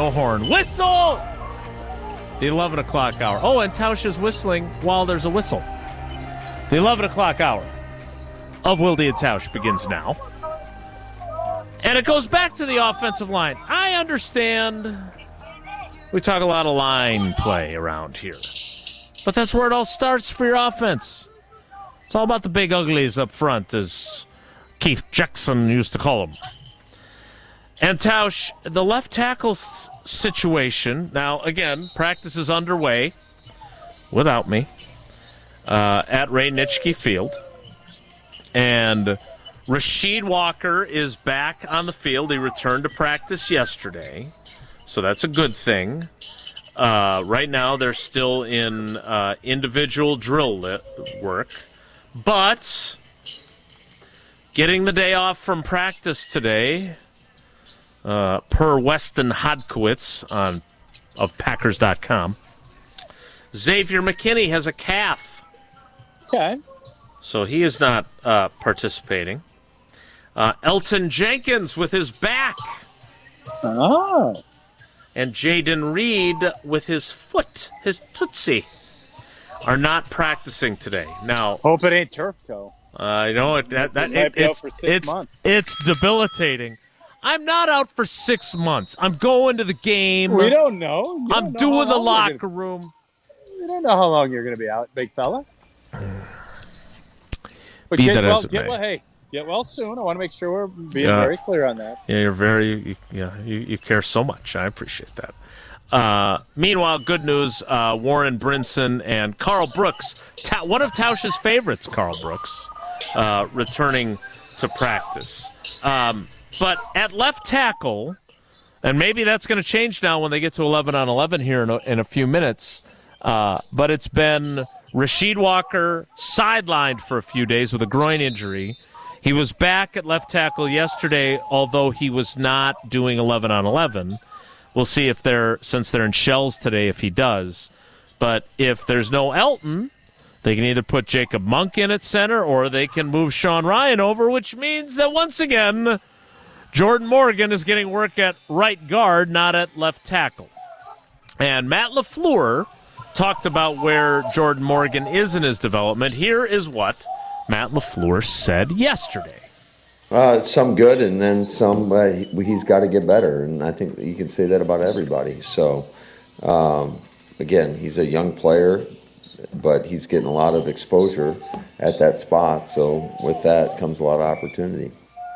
no horn. Whistle! The 11 o'clock hour. Oh, and Tausch is whistling while there's a whistle. The 11 o'clock hour of Wilde and Tausch begins now. And it goes back to the offensive line. I understand we talk a lot of line play around here. But that's where it all starts for your offense. It's all about the big uglies up front, as Keith Jackson used to call them. And Tausch, the left tackle situation, now, again, practice is underway without me at Ray Nitschke Field. And Rasheed Walker is back on the field. He returned to practice yesterday, so that's a good thing. Right now, they're still in individual drill work. But getting the day off from practice today, per Weston Hodkiewicz of Packers.com, Xavier McKinney has a calf. Okay. So he is not participating. Elton Jenkins with his back. Oh. And Jaden Reed with his foot, his tootsie, are not practicing today. Now, hope it ain't turf toe. You know out for 6 months. It's debilitating. I'm not out for 6 months. I'm going to the game. We don't know. I'm doing the locker room. We don't know how long you're going to be out, big fella. But get well soon. I want to make sure we're being very clear on that. Yeah, you care so much. I appreciate that. Meanwhile, good news, Warren Brinson and Carl Brooks, one of Tausch's favorites, Carl Brooks, returning to practice. But at left tackle, and maybe that's going to change now when they get to 11 on 11 here in a few minutes, but it's been Rasheed Walker sidelined for a few days with a groin injury. He was back at left tackle yesterday, although he was not doing 11 on 11. We'll see since they're in shells today, if he does. But if there's no Elton, they can either put Jacob Monk in at center or they can move Sean Ryan over, which means that once again, Jordan Morgan is getting work at right guard, not at left tackle. And Matt LaFleur talked about where Jordan Morgan is in his development. Here is what Matt LaFleur said yesterday. Some good, and then some he's got to get better, and I think you can say that about everybody. So, again, he's a young player, but he's getting a lot of exposure at that spot. So with that comes a lot of opportunity.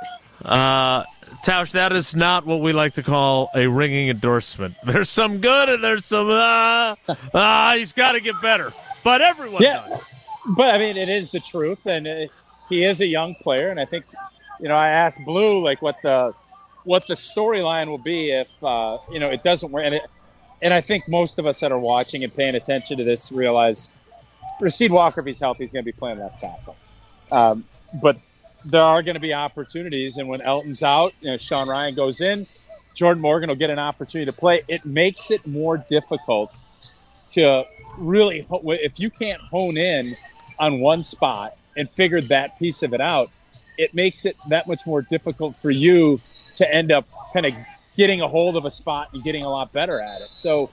Tausch, that is not what we like to call a ringing endorsement. There's some good and there's some, he's got to get better. But everyone does. But, I mean, it is the truth, and he is a young player, and I think, I asked Blue, what the storyline will be if, it doesn't work. And I think most of us that are watching and paying attention to this realize Rasheed Walker, if he's healthy, is going to be playing left tackle. But there are going to be opportunities, and when Elton's out, Sean Ryan goes in, Jordan Morgan will get an opportunity to play. It makes it more difficult to really, if you can't hone in on one spot and figure that piece of it out, it makes it that much more difficult for you to end up kind of getting a hold of a spot and getting a lot better at it. So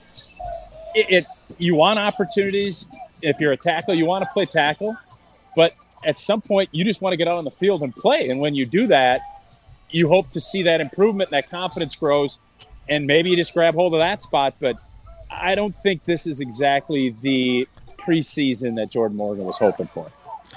you want opportunities. If you're a tackle, you want to play tackle, but at some point you just want to get out on the field and play. And when you do that, you hope to see that improvement, that confidence grows, and maybe you just grab hold of that spot. But I don't think this is exactly the preseason that Jordan Morgan was hoping for.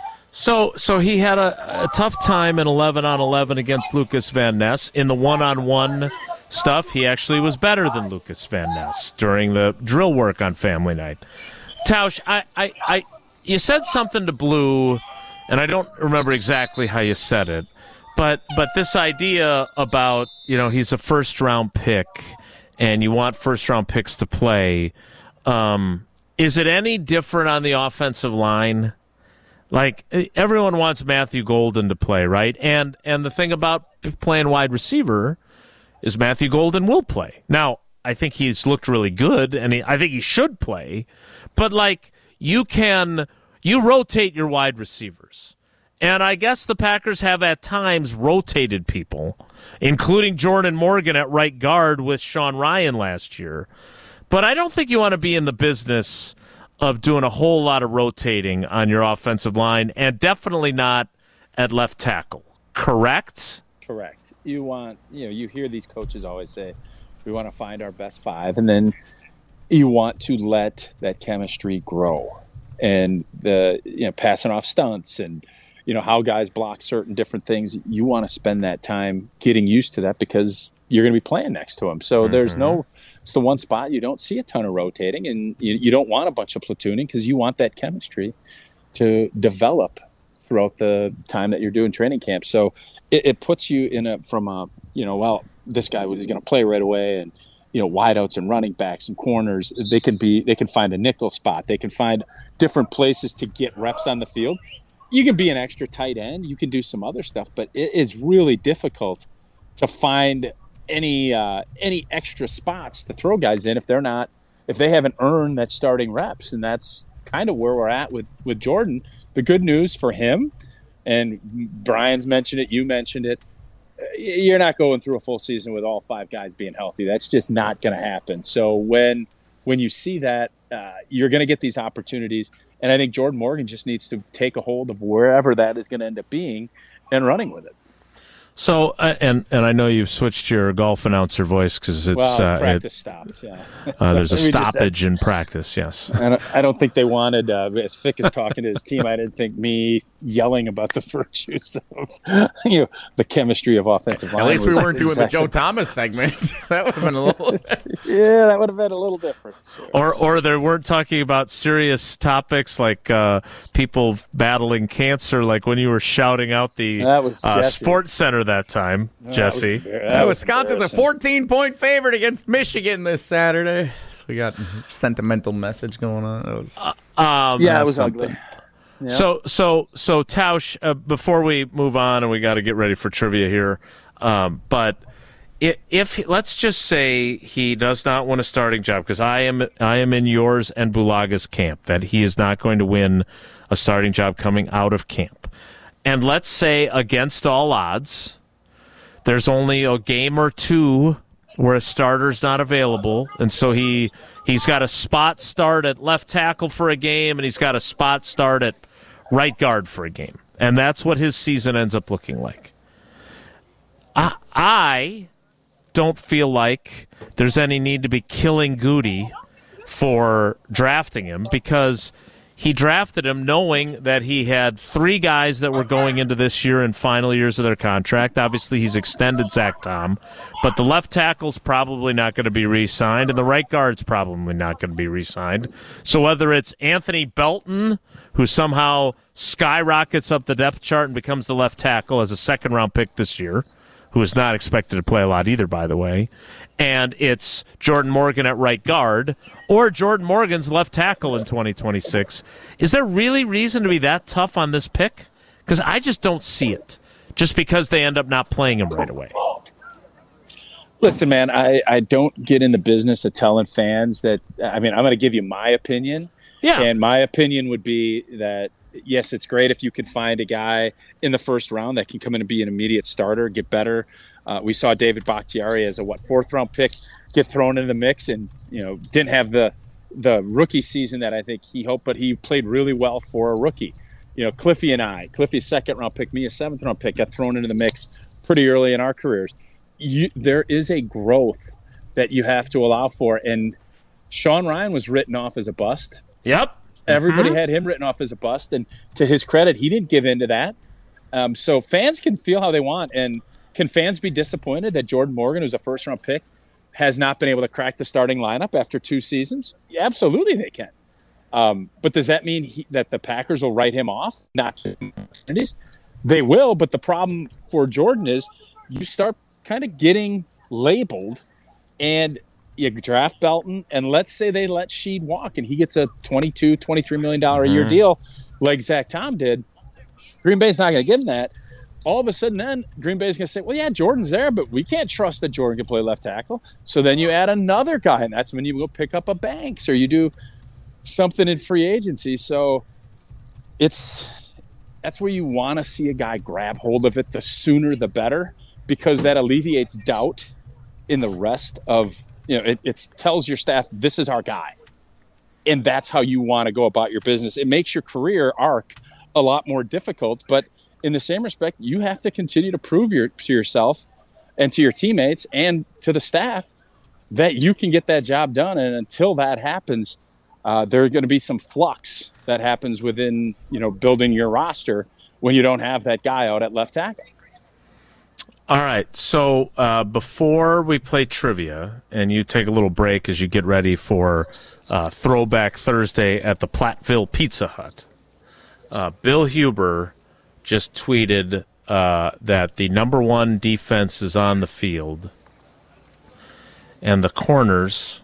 So he had a tough time in 11 on 11 against Lucas Van Ness. In the one-on-one stuff, he actually was better than Lucas Van Ness during the drill work on Family Night. Tausch, you said something to Blue, and I don't remember exactly how you said it, but this idea about, he's a first-round pick, and you want first-round picks to play, is it any different on the offensive line? Everyone wants Matthew Golden to play, right? And the thing about playing wide receiver is Matthew Golden will play. Now, I think he's looked really good, and I think he should play. But, you rotate your wide receivers. And I guess the Packers have at times rotated people, including Jordan Morgan at right guard with Sean Ryan last year. But I don't think you want to be in the business of doing a whole lot of rotating on your offensive line, and definitely not at left tackle. Correct? Correct. You hear these coaches always say, we want to find our best five, and then you want to let that chemistry grow. And passing off stunts and how guys block certain different things, you want to spend that time getting used to that because you're going to be playing next to them. So it's the one spot you don't see a ton of rotating, and you don't want a bunch of platooning because you want that chemistry to develop throughout the time that you're doing training camp. So it puts you in this guy is going to play right away, and wideouts and running backs and corners, they can find a nickel spot. They can find different places to get reps on the field. You can be an extra tight end. You can do some other stuff, but it is really difficult to find any extra spots to throw guys in if they haven't earned that starting reps. And that's kind of where we're at with Jordan. The good news for him, and Brian's mentioned it, you mentioned it, you're not going through a full season with all five guys being healthy. That's just not going to happen. So when you see that, you're going to get these opportunities. And I think Jordan Morgan just needs to take a hold of wherever that is going to end up being and running with it. So, and I know you've switched your golf announcer voice because it's practice stopped. Yeah, there's a stoppage in practice. Yes, I don't think they wanted as Fick is talking to his team. I didn't think me yelling about the virtues of the chemistry of offensive line. At least we weren't doing the Joe Thomas segment. That would have been a little. Yeah, that would have been a little different. Sure. Or they weren't talking about serious topics like people battling cancer, like when you were shouting out the Sports Center that time, Jesse. Wisconsin's a 14-point favorite against Michigan this Saturday. So we got sentimental message going on. It was ugly. Yeah. So Tausch, before we move on, and we got to get ready for trivia here, but if let's just say he does not win a starting job, because I am in yours and Bulaga's camp that he is not going to win a starting job coming out of camp, and let's say against all odds, there's only a game or two where a starter's not available, and so he's got a spot start at left tackle for a game, and he's got a spot start at right guard for a game, and that's what his season ends up looking like. I don't feel like there's any need to be killing Goody for drafting him, because he drafted him knowing that he had three guys that were going into this year in final years of their contract. Obviously, he's extended Zach Tom, but the left tackle's probably not going to be re-signed, and the right guard's probably not going to be re-signed. So whether it's Anthony Belton, who somehow skyrockets up the depth chart and becomes the left tackle as a second-round pick this year, who is not expected to play a lot either, by the way, and it's Jordan Morgan at right guard, or Jordan Morgan's left tackle in 2026. Is there really reason to be that tough on this pick? Because I just don't see it, just because they end up not playing him right away. Listen, man, I don't get in the business of telling fans that. I mean, I'm going to give you my opinion. Yeah. And my opinion would be that, yes, it's great if you can find a guy in the first round that can come in and be an immediate starter, get better. We saw David Bakhtiari as a fourth-round pick get thrown into the mix, and didn't have the rookie season that I think he hoped, but he played really well for a rookie. Cliffy's second-round pick, me a seventh-round pick, got thrown into the mix pretty early in our careers. There is a growth that you have to allow for, and Sean Ryan was written off as a bust. Yep. Everybody had him written off as a bust, and to his credit, he didn't give in to that. So fans can feel how they want, and can fans be disappointed that Jordan Morgan, who's a first-round pick, has not been able to crack the starting lineup after 2 seasons? Yeah, absolutely they can. But does that mean that the Packers will write him off? Not opportunities. They will, but the problem for Jordan is you start kind of getting labeled, and you draft Belton, and let's say they let Sheed walk, and he gets a $22, $23 million a year deal like Zach Tom did. Green Bay's not going to give him that. All of a sudden then Green Bay's going to say, well, yeah, Jordan's there, but we can't trust that Jordan can play left tackle. So then you add another guy, and that's when you go pick up a Banks or you do something in free agency. So it's that's where you want to see a guy grab hold of it. The sooner the better, because that alleviates doubt in the rest of, it tells your staff, this is our guy. And that's how you want to go about your business. It makes your career arc a lot more difficult, but in the same respect, you have to continue to prove to yourself and to your teammates and to the staff that you can get that job done. And until that happens, there are going to be some flux that happens within, building your roster when you don't have that guy out at left tackle. All right, so before we play trivia and you take a little break as you get ready for Throwback Thursday at the Platteville Pizza Hut, Bill Huber just tweeted that the number one defense is on the field, and the corners,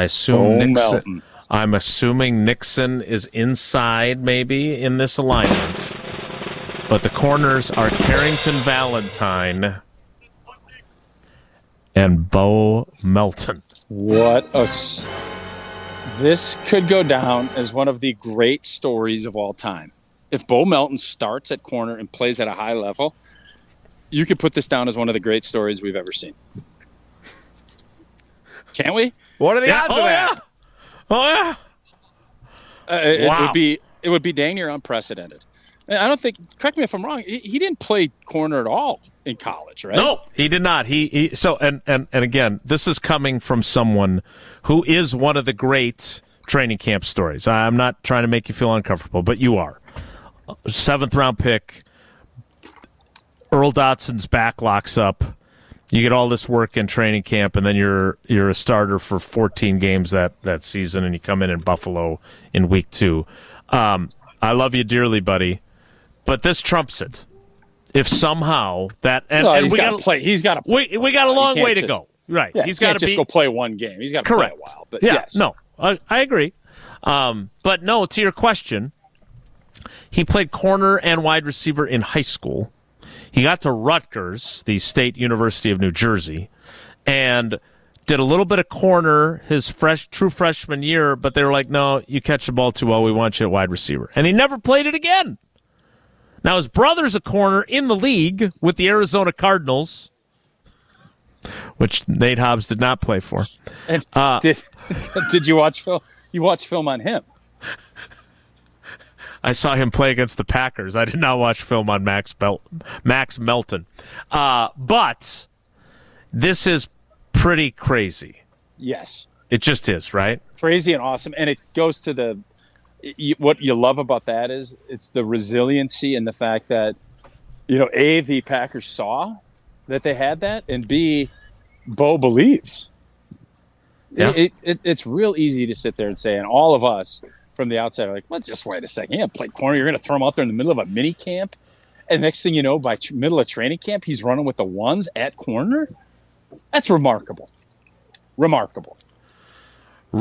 I'm assuming Nixon is inside maybe in this alignment, but the corners are Carrington Valentine and Bo Melton. This could go down as one of the great stories of all time. If Bo Melton starts at corner and plays at a high level, you could put this down as one of the great stories we've ever seen. Can't we? What are the odds of that? Yeah. It would be dang near unprecedented. I don't think, correct me if I'm wrong, he didn't play corner at all in college, right? No, he did not. And again, this is coming from someone who is one of the great training camp stories. I'm not trying to make you feel uncomfortable, but you are. 7th round pick, Earl Dotson's back locks up. You get all this work in training camp, and then you're a starter for 14 games that season, and you come in Buffalo in week 2. I love you dearly, buddy, but this trumps it. If somehow that he's got to play. He's got to play. We got a long way to go. Right. Yeah, he's got to just go play one game. He's got to play a while. But yeah, yes. No, I agree. But no, to your question, he played corner and wide receiver in high school. He got to Rutgers, the State University of New Jersey, and did a little bit of corner his true freshman year, but they were like, no, you catch the ball too well. We want you at wide receiver. And he never played it again. Now, his brother's a corner in the league with the Arizona Cardinals, which Nate Hobbs did not play for. And did you watch film? You watched film on him. I saw him play against the Packers. I did not watch film on Max Melton. But this is pretty crazy. Yes. It just is, right? Crazy and awesome. And it goes to what you love about that is it's the resiliency and the fact that, A, the Packers saw that they had that, and B, Bo believes. Yeah. It's real easy to sit there and say, and all of us from the outside are like, well, just wait a second. Yeah, play corner. You're going to throw him out there in the middle of a mini camp. And next thing you know, by middle of training camp, he's running with the ones at corner. That's remarkable. Remarkable. All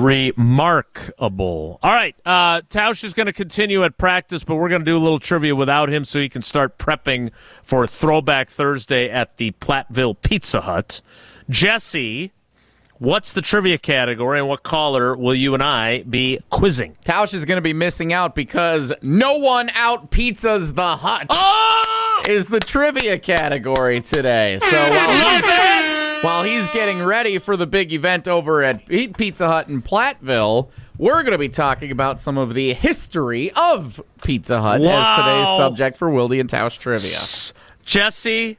right. Tausch is going to continue at practice, but we're going to do a little trivia without him so he can start prepping for Throwback Thursday at the Platteville Pizza Hut. Jesse, what's the trivia category, and what caller will you and I be quizzing? Tausch is going to be missing out because no one out pizzas the hut is the trivia category today. So while he's getting ready for the big event over at Pizza Hut in Platteville, we're going to be talking about some of the history of Pizza Hut as today's subject for Wilde and Tausch trivia. Jesse,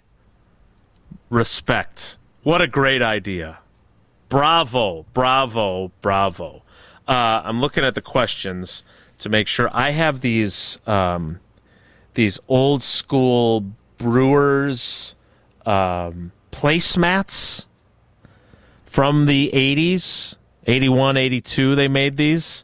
respect. What a great idea. Bravo, bravo, bravo. I'm looking at the questions to make sure. I have these old school Brewers placemats from the 80s, 81, 82, they made these.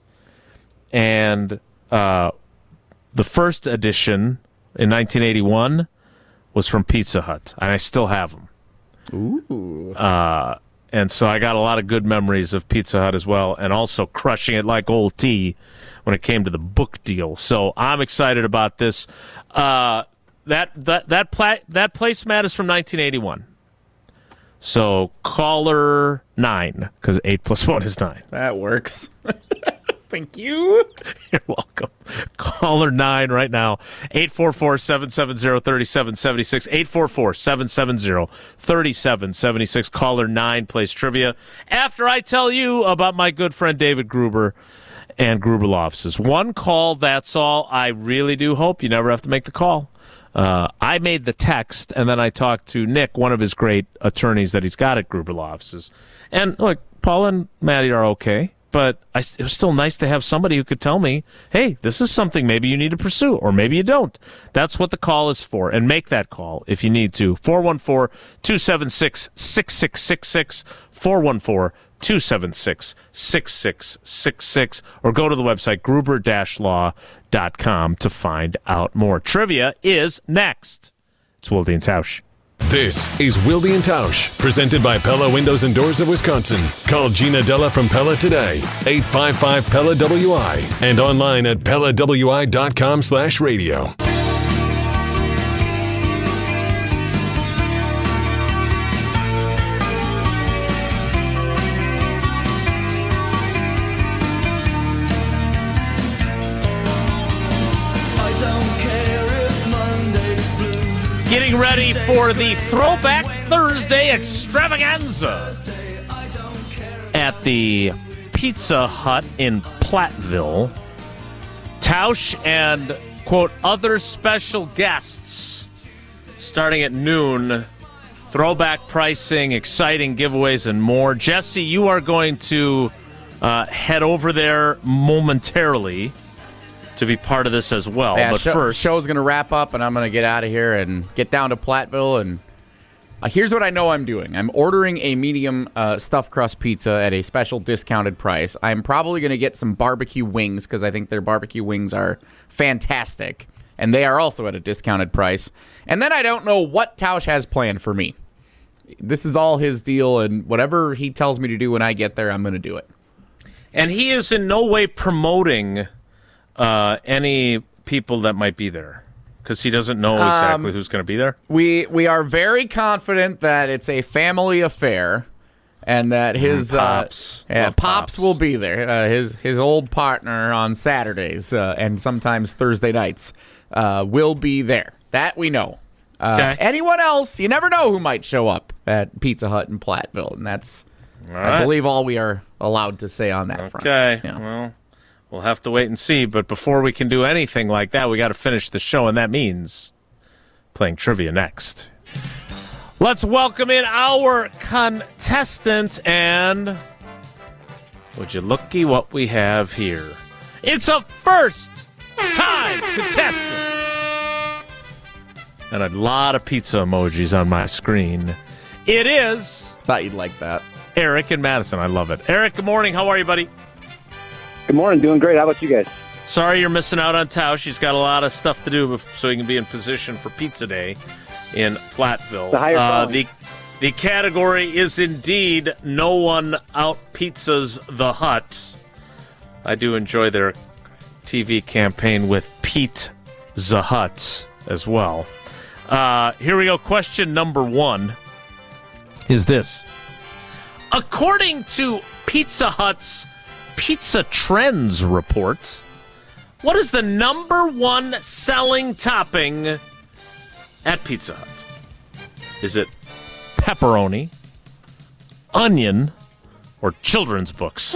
And the first edition in 1981 was from Pizza Hut, and I still have them. Ooh. And so I got a lot of good memories of Pizza Hut as well, and also crushing it like old T when it came to the book deal. So I'm excited about this. That placemat is from 1981. So caller 9, because 8 plus 1 is 9. That works. Thank you. You're welcome. Caller 9 right now. 844-770-3776. 844-770-3776. Caller 9 plays trivia. After I tell you about my good friend David Gruber and Gruber Law Offices. One call, that's all. I really do hope you never have to make the call. I made the text, and then I talked to Nick, one of his great attorneys that he's got at Gruber Law Offices. And look, Paul and Maddie are okay, but it was still nice to have somebody who could tell me, hey, this is something maybe you need to pursue, or maybe you don't. That's what the call is for, and make that call if you need to. 414-276-6666, 414-276-6666, or go to the website gruber-law.com to find out more. Trivia is next. It's Wilde and Tausch. This is Wilde and Tausch, presented by Pella Windows and Doors of Wisconsin. Call Gina Della from Pella today, 855-PELLA-WI, and online at PellaWI.com/radio. Getting ready for the Throwback Thursday extravaganza at the Pizza Hut in Platteville. Tausch and, quote, other special guests starting at noon. Throwback pricing, exciting giveaways, and more. Jesse, you are going to head over there momentarily to be part of this as well. Yeah, but first, show's going to wrap up, and I'm going to get out of here and get down to Platteville. And here's what I know I'm doing. I'm ordering a medium stuffed crust pizza at a special discounted price. I'm probably going to get some barbecue wings because I think their barbecue wings are fantastic, and they are also at a discounted price. And then I don't know what Tausch has planned for me. This is all his deal, and whatever he tells me to do when I get there, I'm going to do it. And he is in no way promoting any people that might be there, because he doesn't know exactly who's going to be there. We are very confident that it's a family affair, and that his Pops will be there. His old partner on Saturdays and sometimes Thursday nights will be there. That we know. Okay. Anyone else, you never know who might show up at Pizza Hut in Platteville, and that's, right. I believe, all we are allowed to say on that front. Okay, Yeah. well, we'll have to wait and see, but before we can do anything like that, we got to finish the show, and that means playing trivia next. Let's welcome in our contestant, and would you looky what we have here? It's a first-time contestant. And a lot of pizza emojis on my screen. It is Thought you'd like that. Eric and Madison. I love it. Eric, good morning. How are you, buddy? Good morning. Doing great. How about you guys? Sorry you're missing out on Tausch. She's got a lot of stuff to do so he can be in position for Pizza Day in Platteville. The category is indeed No One Out Pizzas the Hut. I do enjoy their TV campaign with Pete-za Hut as well. Here we go. Question number 1 is this. According to Pizza Hut's Pizza Trends report, what is the number 1 selling topping at Pizza Hut? Is it pepperoni, onion, or children's books?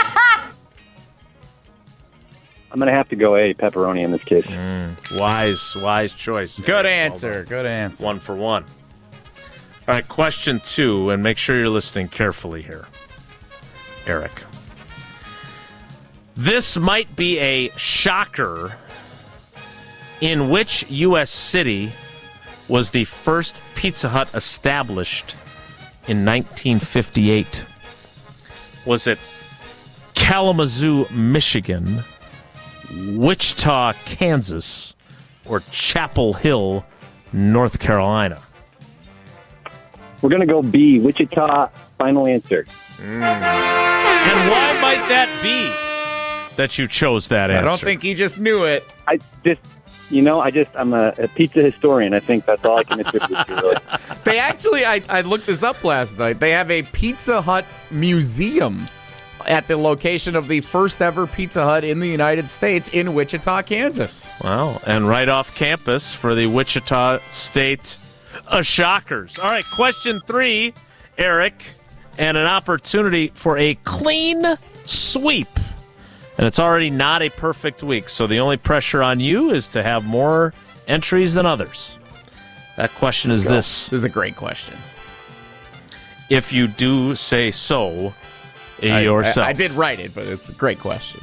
I'm going to have to go pepperoni in this case. Wise choice. Good answer. Good answer. 1 for 1. All right, question 2, and make sure you're listening carefully here, Eric. This might be a shocker. In which U.S. city was the first Pizza Hut established in 1958? Was it Kalamazoo, Michigan, Wichita, Kansas, or Chapel Hill, North Carolina? We're going to go B, Wichita. Final answer. And why might that be that you chose that answer? I don't think he just knew it. I'm a pizza historian. I think that's all I can attribute to, really. They actually, I looked this up last night. They have a Pizza Hut museum at the location of the first ever Pizza Hut in the United States in Wichita, Kansas. Wow, and right off campus for the Wichita State Shockers. All right, question 3, Eric, and an opportunity for a clean sweep. And it's already not a perfect week, so the only pressure on you is to have more entries than others. That question is this. This is a great question. If you do say so yourself. I did write it, but it's a great question.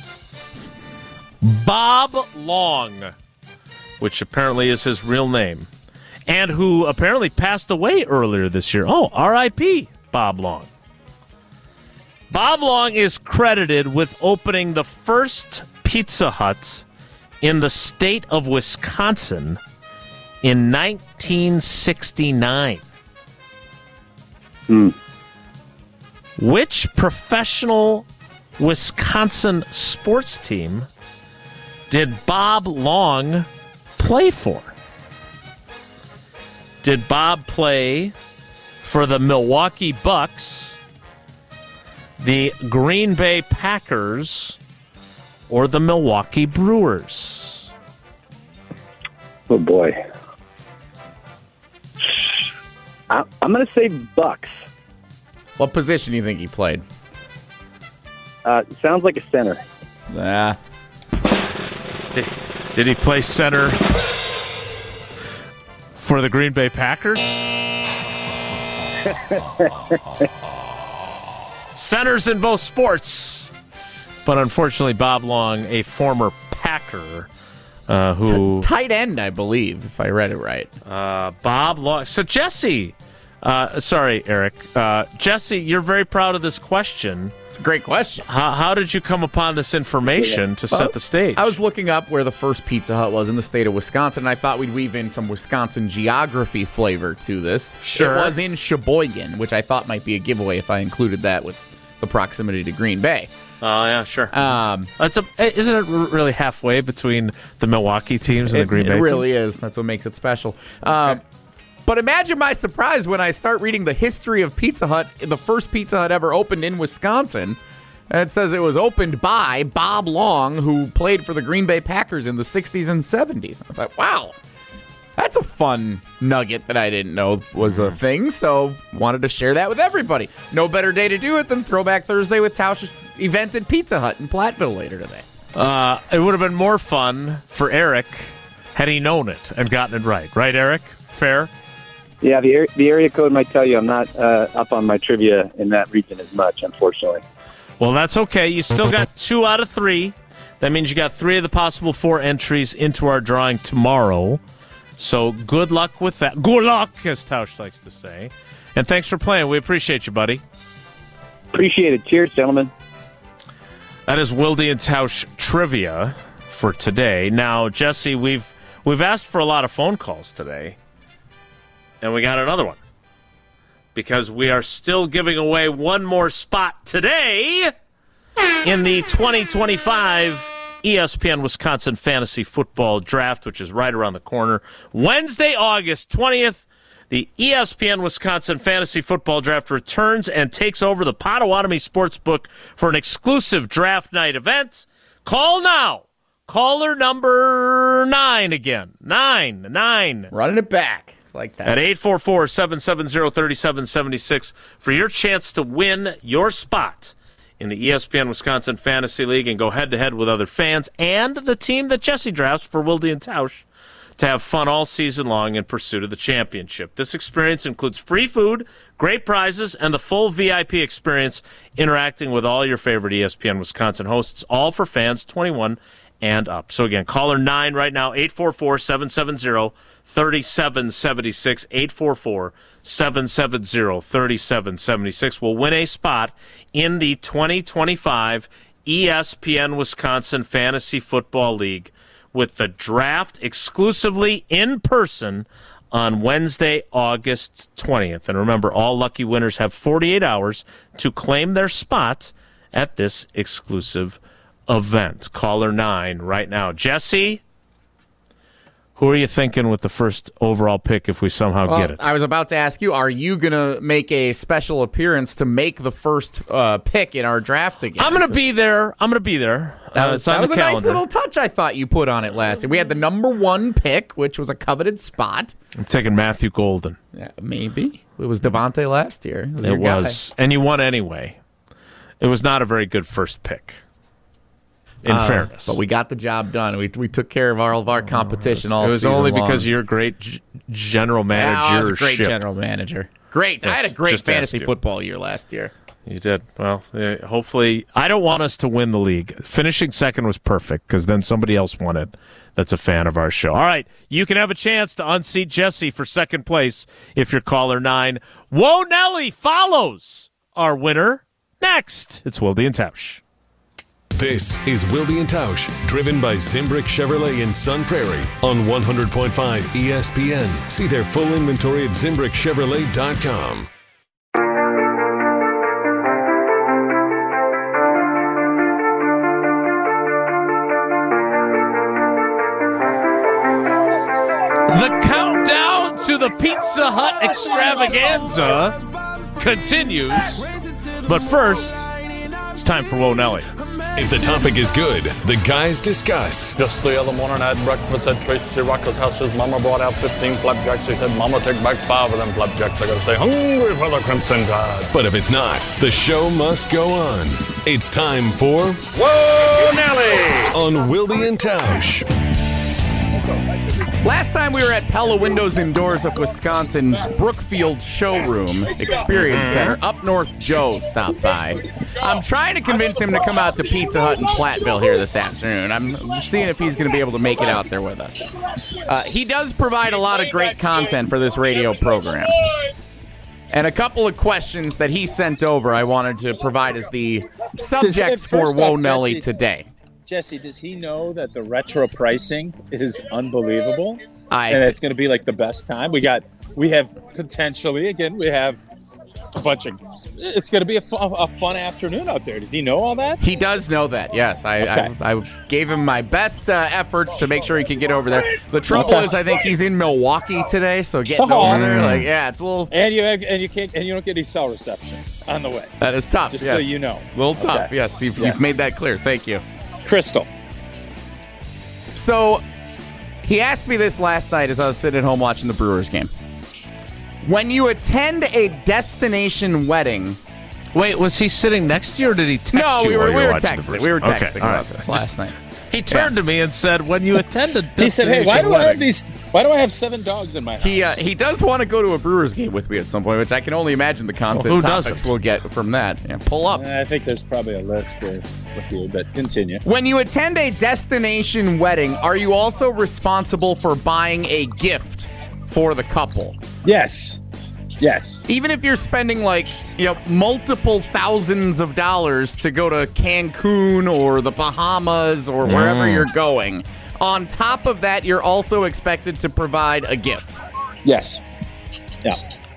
Bob Long, which apparently is his real name, and who apparently passed away earlier this year. Oh, R.I.P. Bob Long. Bob Long is credited with opening the first Pizza Hut in the state of Wisconsin in 1969. Which professional Wisconsin sports team did Bob Long play for? Did Bob play for the Milwaukee Bucks, the Green Bay Packers, or the Milwaukee Brewers? Oh, boy. I'm going to say Bucks. What position do you think he played? Sounds like a center. Nah. Did he play center for the Green Bay Packers? Centers in both sports. But unfortunately, Bob Long, a former Packer, who... Tight end, I believe, if I read it right. Bob Long. So, Jesse... sorry, Eric. Jesse, you're very proud of this question. It's a great question. How did you come upon this information to set the stage? I was looking up where the first Pizza Hut was in the state of Wisconsin, and I thought we'd weave in some Wisconsin geography flavor to this. Sure. It was in Sheboygan, which I thought might be a giveaway if I included that with the proximity to Green Bay. Oh, yeah, sure. Isn't it really halfway between the Milwaukee teams and the Green Bay teams? It really is. That's what makes it special. Okay. But imagine my surprise when I start reading the history of Pizza Hut, the first Pizza Hut ever opened in Wisconsin. And it says it was opened by Bob Long, who played for the Green Bay Packers in the 60s and 70s. I thought, wow, that's a fun nugget that I didn't know was a thing. So wanted to share that with everybody. No better day to do it than Throwback Thursday with Tausch's event at Pizza Hut in Platteville later today. It would have been more fun for Eric had he known it and gotten it right. Right, Eric? Fair? Yeah, the area code might tell you I'm not up on my trivia in that region as much, unfortunately. Well, that's okay. You still got 2 out of 3. That means you got 3 of the possible 4 entries into our drawing tomorrow. So good luck with that. Good luck, as Tausch likes to say. And thanks for playing. We appreciate you, buddy. Appreciate it. Cheers, gentlemen. That is Wilde and Tausch trivia for today. Now, Jesse, we've asked for a lot of phone calls today. And we got another one. Because we are still giving away one more spot today in the 2025 ESPN Wisconsin Fantasy Football Draft, which is right around the corner. Wednesday, August 20th, the ESPN Wisconsin Fantasy Football Draft returns and takes over the Potawatomi Sportsbook for an exclusive draft night event. Call now. Caller number 9 again. 9. Running it back. Like that. At 844-770-3776 for your chance to win your spot in the ESPN Wisconsin Fantasy League and go head-to-head with other fans and the team that Jesse drafts for Wilde and Tausch to have fun all season long in pursuit of the championship. This experience includes free food, great prizes, and the full VIP experience interacting with all your favorite ESPN Wisconsin hosts, all for fans 21 and up. So again, caller 9 right now, 844-770-3776, 844-770-3776 will win a spot in the 2025 ESPN Wisconsin Fantasy Football League with the draft exclusively in person on Wednesday, August 20th. And remember, all lucky winners have 48 hours to claim their spot at this exclusive event. Caller 9 right now. Jesse, Who are you thinking with the first overall pick if we somehow get it? I was about to ask you, are you going to make a special appearance to make the first pick in our draft again? I'm going to be there. That was on the a calendar. nice little touch I thought you put on it last year. We had the number 1 pick, which was a coveted spot. I'm taking Matthew Golden. Yeah, maybe. It was Devontae last year. It was. And you won anyway. It was not a very good first pick. In fairness. But we got the job done. We took care of all of our competition all season It was only long. because you're a great general manager. I was a great general manager. Great. I had a great just fantasy asked you. football year last year. You did. Well, hopefully. I don't want us to win the league. Finishing second was perfect because then somebody else won it that's a fan of our show. All right. You can have a chance to unseat Jesse for second place if you're caller 9. Whoa, Nelly follows our winner next. It's Wilde and Tausch. This is Wilde and Tausch, driven by Zimbrick Chevrolet in Sun Prairie on 100.5 ESPN. See their full inventory at ZimbrickChevrolet.com. The countdown to the Pizza Hut extravaganza continues. But first, it's time for Whoa Nelly. If the topic is good, the guys discuss. Just the other morning I had breakfast at Tracy Rocker's house. His mama brought out 15 flapjacks. He said, Mama, take back 5 of them flapjacks. I gotta stay hungry for the Crimson Tide. But if it's not, the show must go on. It's time for Whoa, Nelly! On Wilde and Tausch. Last time we were at Pella Windows and Doors of Wisconsin's Brookfield Showroom Experience Center. Up North Joe stopped by. I'm trying to convince him to come out to Pizza Hut in Platteville here this afternoon. I'm seeing if he's going to be able to make it out there with us. He does provide a lot of great content for this radio program. And a couple of questions that he sent over I wanted to provide as the subjects for Whoa Nelly today. Jesse, does he know that the retro pricing is unbelievable? And it's going to be like the best time. We have potentially, again, we have a bunch of, it's going to be a fun afternoon out there. Does he know all that? He does know that, yes. I gave him my best efforts to make sure he could get over there. The trouble is, I think he's in Milwaukee today, so getting over there, it's a little. And you don't get any cell reception on the way. That is tough. Just so you know, it's a little tough. Okay. Yes, you've made that clear. Thank you, Crystal. So he asked me this last night as I was sitting at home watching the Brewers game. When you attend a destination wedding... Wait, was he sitting next to you or did he text you? No, we were texting. We were texting about this last night. He turned to me and said, when you attend a destination he said, hey, why do wedding, I have 7 dogs in my house? He does want to go to a Brewers game with me at some point, which I can only imagine the content topics we'll get from that. Yeah, pull up. I think there's probably a list with you, but continue. When you attend a destination wedding, are you also responsible for buying a gift for the couple? Yes. Even if you're spending multiple thousands of dollars to go to Cancun or the Bahamas or wherever you're going, on top of that, you're also expected to provide a gift. Yes. Yeah.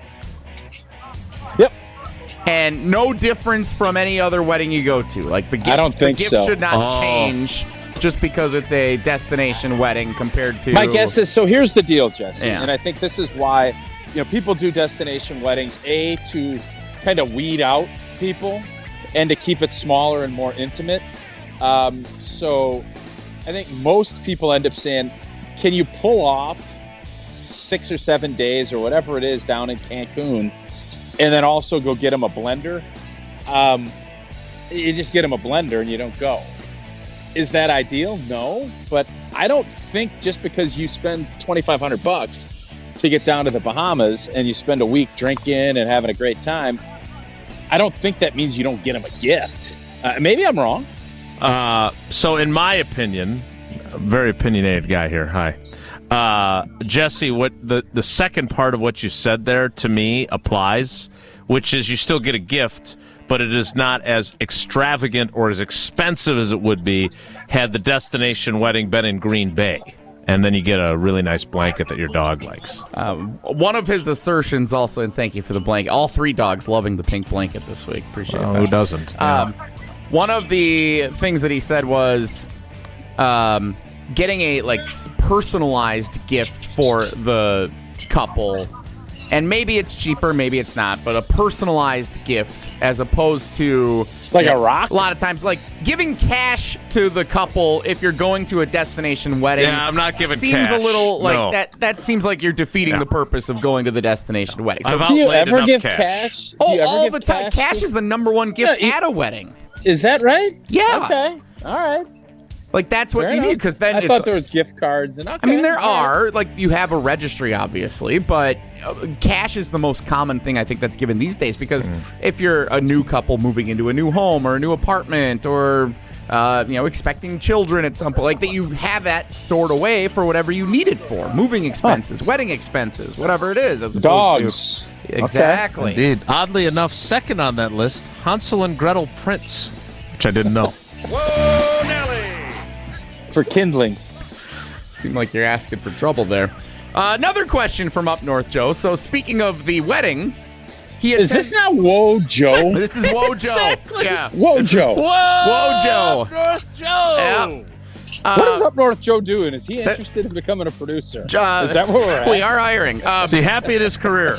Yep. And no difference from any other wedding you go to. Like the gift, I don't think the gift so. should not change just because it's a destination wedding compared to. My guess is, so here's the deal, Jesse, Yeah. and I think this is why people do destination weddings, to kind of weed out people and to keep it smaller and more intimate. So I think most people end up saying, can you pull off 6 or 7 days or whatever it is down in Cancun and then also go get them a blender? You just get them a blender and you don't go. Is that ideal? No, but I don't think just because you spend $2,500 to get down to the Bahamas and you spend a week drinking and having a great time, I don't think that means you don't get them a gift. Maybe I'm wrong. So in my opinion, a very opinionated guy here. Hi. Jesse, what the second part of what you said there to me applies, which is you still get a gift, but it is not as extravagant or as expensive as it would be had the destination wedding been in Green Bay. And then you get a really nice blanket that your dog likes. One of his assertions also, and thank you for the blanket, all 3 dogs loving the pink blanket this week. Appreciate that. Who doesn't? One of the things that he said was getting a personalized gift for the couple, and maybe it's cheaper, maybe it's not, but a personalized gift as opposed to like a rock. A lot of times, like giving cash to the couple if you're going to a destination wedding. Yeah, I'm not giving seems cash. a little like No. that seems like you're defeating the purpose of going to the destination wedding. So I've Do you outlaid ever enough give cash. cash? Do you ever all give the time. Cash to- is the number one gift Yeah, at a wedding. Is that right? Yeah. Okay. All right. Like that's what Fair you enough. need, because then I it's, thought there was gift cards and okay. I mean, there all right. are, like, you have a registry, obviously, but cash is the most common thing I think that's given these days, because if you're a new couple moving into a new home or a new apartment or, expecting children at some point, like, that you have that stored away for whatever you need it for. Moving expenses, wedding expenses, whatever it is. As opposed Dogs. To, exactly. Indeed. Oddly enough, second on that list, Hansel and Gretel Prince, which I didn't know. For kindling. Seemed like you're asking for trouble there. Another question from up north, Joe. So speaking of the wedding, Is this now Whoa Joe? This is Whoa Joe. Exactly. Yeah. Whoa Joe. Whoa Joe. North Joe. Yeah. What is Up North Joe doing? Is he interested in becoming a producer? Is that where we're at? We are hiring. Is he happy in his career?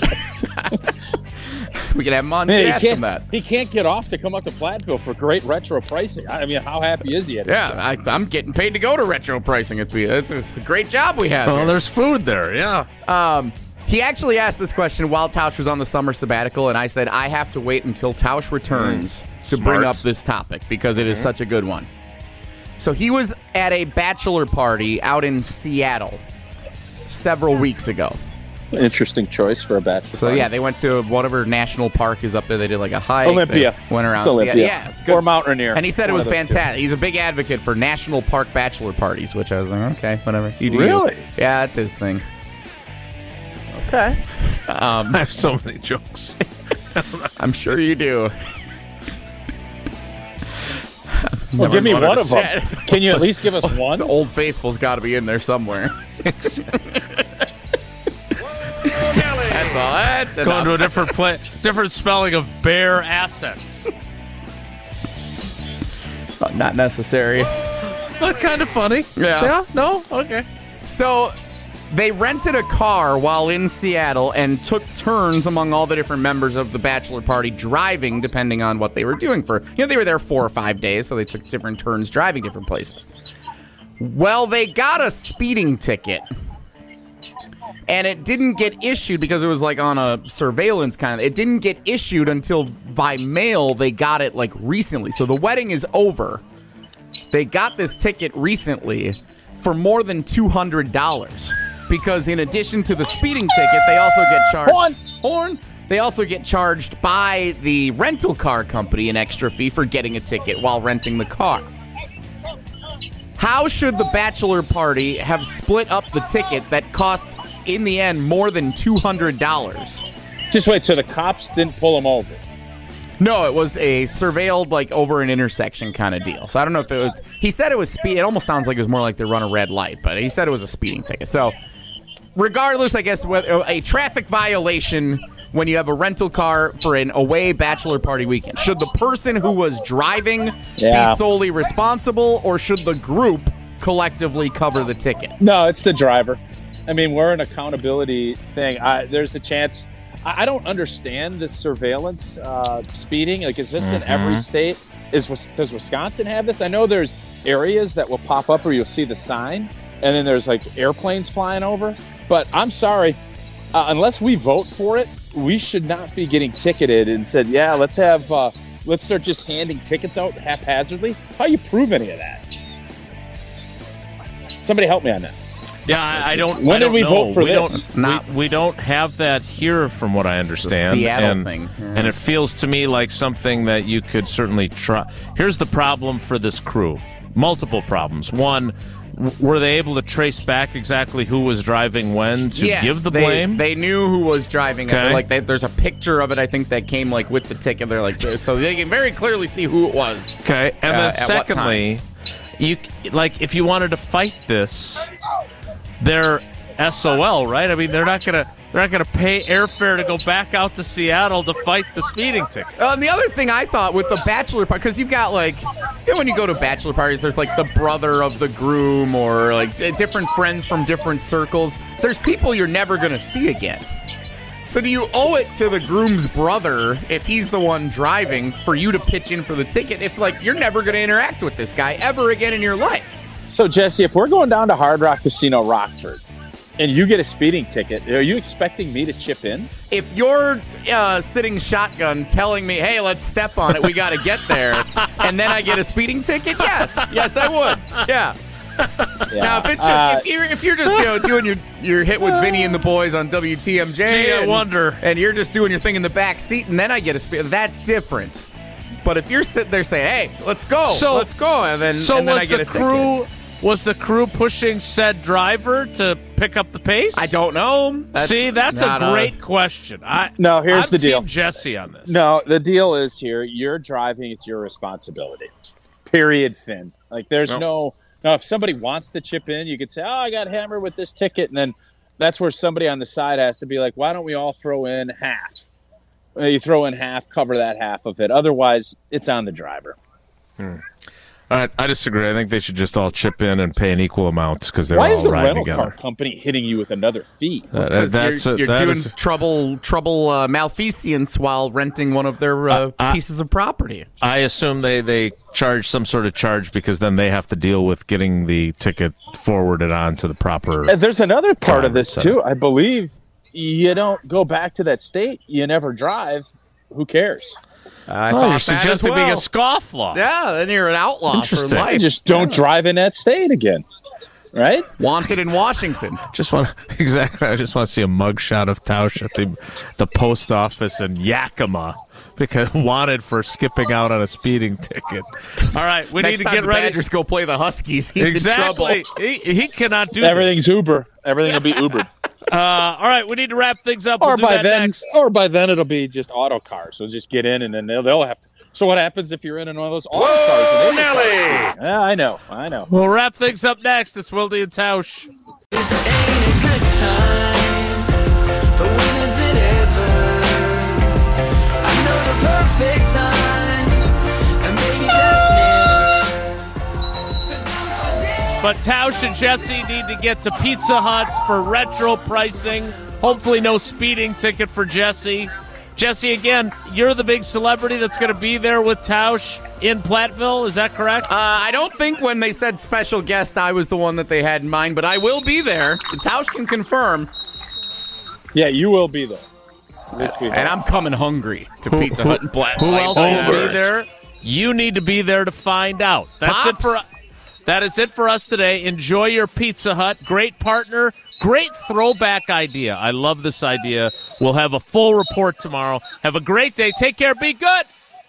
We can have him on. Man, We can ask him that. he can't get off to come up to Platteville for great retro pricing. I mean, how happy is he? Yeah, I'm getting paid to go to retro pricing. It's a great job we have. Oh, here. there's food there. Yeah. He actually asked this question while Tausch was on the summer sabbatical, and I said I have to wait until Tausch returns to bring Smart. up this topic because it is such a good one. So he was at a bachelor party out in Seattle several weeks ago. Interesting choice for a bachelor. So yeah, they went to whatever national park is up there. They did like a hike. Olympia. They went around. It's Olympia. Yeah, it's good. Or Mount Rainier. And he said it One was of those two. fantastic. He's a big advocate for national park bachelor parties, which I was like, okay, whatever. You do Really? you. Yeah, that's his thing. Okay. I have so many jokes. I'm sure you do. Well, give me wanted one to of them. Can you at least give us one? The Old Faithful's got to be in there somewhere. That's all. That's Going to a enough. different spelling of bear assets. Not necessary. But kind of funny. Yeah. No? Okay. So they rented a car while in Seattle and took turns among all the different members of the bachelor party driving, depending on what they were doing for. They were there 4 or 5 days, so they took different turns driving different places. Well, they got a speeding ticket. And it didn't get issued because it was like on a surveillance kind of. It didn't get issued until by mail they got it like recently. So the wedding is over. They got this ticket recently for more than $200 because in addition to the speeding ticket, they also get charged. Horn. They also get charged by the rental car company an extra fee for getting a ticket while renting the car. How should the bachelor party have split up the ticket that cost, in the end, more than $200? Just wait, so the cops didn't pull him over? No, it was a surveilled, like, over an intersection kind of deal. So I don't know if it was... He said it was speed. It almost sounds like it was more like they run a red light, but he said it was a speeding ticket. So regardless, I guess, whether a traffic violation when you have a rental car for an away bachelor party weekend. Should the person who was driving be solely responsible, or should the group collectively cover the ticket? No, it's the driver. I mean, we're an accountability thing. There's a chance. I don't understand this surveillance speeding. Like, is this in every state? Does Wisconsin have this? I know there's areas that will pop up where you'll see the sign, and then there's like airplanes flying over. But I'm sorry, unless we vote for it, we should not be getting ticketed and said, yeah, let's start just handing tickets out haphazardly. How do you prove any of that? Somebody help me on that. Yeah, I don't. When I don't did we know. vote for we this? We don't have that here, from what I understand. Seattle thing. Yeah. And it feels to me like something that you could certainly try. Here's the problem for this crew. Multiple problems. One, were they able to trace back exactly who was driving when to give the blame? They knew who was driving. Okay. Like there's a picture of it, I think, that came like with the ticket. They're like, so they can very clearly see who it was. Okay, and then at what secondly, time. you like if you wanted to fight this, there SOL, right? I mean, they're not gonna pay airfare to go back out to Seattle to fight the speeding ticket. And the other thing I thought with the bachelor party, because you've got when you go to bachelor parties, there's the brother of the groom or different friends from different circles. There's people you're never gonna see again. So do you owe it to the groom's brother, if he's the one driving, for you to pitch in for the ticket if you're never gonna interact with this guy ever again in your life? So Jesse, if we're going down to Hard Rock Casino Rockford and you get a speeding ticket, are you expecting me to chip in? If you're sitting shotgun telling me, hey, let's step on it, we got to get there, and then I get a speeding ticket, yes, I would. Yeah. Now, if it's just if you're just doing your hit with Vinny and the boys on WTMJ, Gee, I wonder, and you're just doing your thing in the back seat, and then I get a speed, that's different. But if you're sitting there saying, hey, let's go, and then I get a ticket. Was the crew pushing said driver to pick up the pace? I don't know. That's a great question. No, here's the deal. Team Jesse on this. No, the deal is here. You're driving. It's your responsibility. Period, Finn. There's no. Now, if somebody wants to chip in, you could say, I got hammered with this ticket. And then that's where somebody on the side has to be like, why don't we all throw in half? You throw in half, cover that half of it. Otherwise, it's on the driver. I disagree. I think they should just all chip in and pay an equal amounts because they're all riding together. Why is the rental car company hitting you with another fee? Because you're doing trouble malfeasance while renting one of their pieces of property. I assume they charge some sort of charge because then they have to deal with getting the ticket forwarded on to the proper. And there's another part of this, too. I believe you don't go back to that state. You never drive. Who cares? You're suggesting being a scofflaw. Yeah, then you're an outlaw for life. You just don't drive in that state again, right? Wanted in Washington. I just want to see a mugshot of Tausch at the post office in Yakima because wanted for skipping out on a speeding ticket. All right, we need to get ready. Badgers go play the Huskies. He's in trouble. He cannot do everything's Uber. Everything will be Ubered. All right, we need to wrap things up. Or by then it'll be just auto cars. So just get in, and then they'll have to. So what happens if you're in one of those auto cars? Nelly! Yeah, I know. We'll wrap things up next. It's Wilde and Tausch. This ain't a good time, but when is it ever? I know the perfect time, and maybe that's never. But Tausch and Jesse need to get to Pizza Hut for retro pricing. Hopefully no speeding ticket for Jesse. Jesse, again, you're the big celebrity that's going to be there with Tausch in Platteville. Is that correct? I don't think when they said special guest, I was the one that they had in mind, but I will be there. Tausch can confirm. Yeah, you will be there. And I'm coming hungry to Pizza Hut in Platteville. Who else will be there? You need to be there to find out. That's it for. That is it for us today. Enjoy your Pizza Hut. Great partner. Great throwback idea. I love this idea. We'll have a full report tomorrow. Have a great day. Take care. Be good.